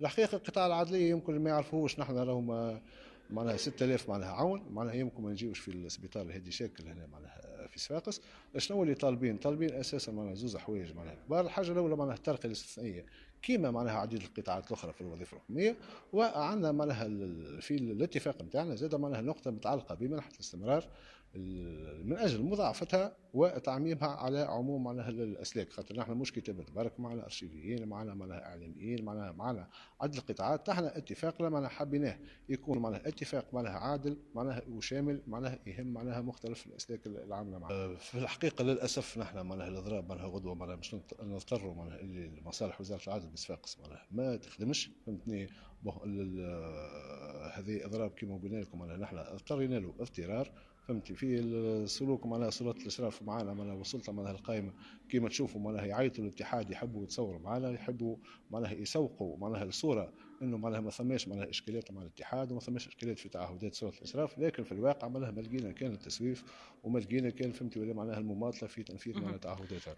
الحقيقه القطاع العدليه يمكن ما يعرفوش، نحن راهم معناها 6000 معناها عون، معناها يمكن ما نجيوش في السبيطار الهادي شاكل هنا معناها في صفاقس. شنو اللي طالبين اساسا معناها زوز حوايج معناها كبار. الحاجه الاولى معناها الترقيه الاستثنائيه كيما معناها عديد القطاعات الاخرى في الوظيفه الحكوميه. وعندنا معناها في الاتفاق نتاعنا زاد معناها نقطه متعلقه بمنحه الاستمرار من اجل مضاعفتها وتعميمها على عموم معناها الاسلاك. خاطر نحن مش كتابه برك، معنا ارشيفيين، معنا اعلاميين، معنا عدد القطاعات. نحن اتفاقنا معناها حبيناه يكون معناها اتفاق معناها عادل معناها وشامل معناها يهم معناها مختلف الاسلاك العامله معنا. في الحقيقه للاسف نحن معناها الاضراب معناها غدوه معناها باش نضطروا معناها اللي مصالح وزاره العدل بصفاقس معناها ما تخدمش، فهمتني. هذه اضراب كما قلنا لكم معناها نحن اضطرينا له اضطرار، فهمتي. في السلوك معناها سلطة الإشراف معنا معناها وصلت معناها القائمة كيما تشوفوا معناها يعيطوا الاتحاد، يحبوا يتصوروا معنا، يحبوا معناها يسوقوا معناها الصورة انه معناها ما ثماش معناها اشكاليات مع الاتحاد وما ثماش اشكاليات في تعهدات سلطة الإشراف. لكن في الواقع معناها ما لقينا كان التسويف وما لقينا كان، فهمتي ولا، معناها المماطلة في تنفيذ معناها تعهداتها.